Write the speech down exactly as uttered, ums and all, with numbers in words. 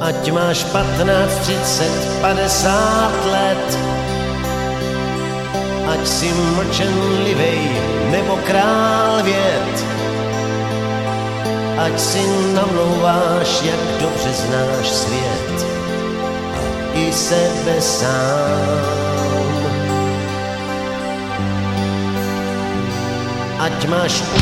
Ať máš patnáct, třicet, padesát let, ať si mlčenlivej nebo král věd, ať si namlouváš, jak dobře znáš svět a i sebe sám. Ať máš